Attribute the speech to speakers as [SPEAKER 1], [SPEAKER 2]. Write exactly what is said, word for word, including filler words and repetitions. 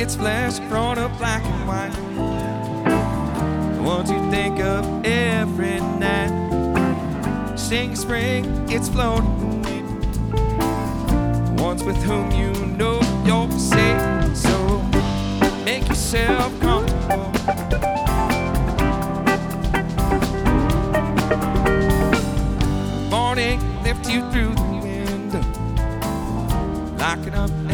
[SPEAKER 1] It's flesh grown up black and white, the ones you think of every night. Sing spring, it's floating, the ones with whom you know you're safe. So make yourself comfortable,